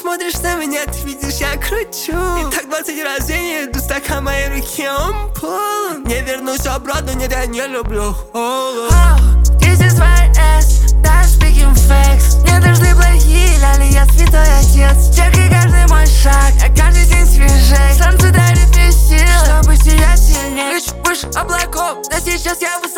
смотришь на меня, ты видишь, я кручу. И так 20 раз я не иду, стакан в моей руке, он полон. Не вернусь обратно, нет, я не люблю холод. This is my ass, that's speaking facts. Не нужны плохие ляли, я святой отец. Чекай каждый мой шаг, я каждый день свежей. Солнце дарит мне силы, чтобы сиять сильнее. Лечу выше облаков, да сейчас я высоко.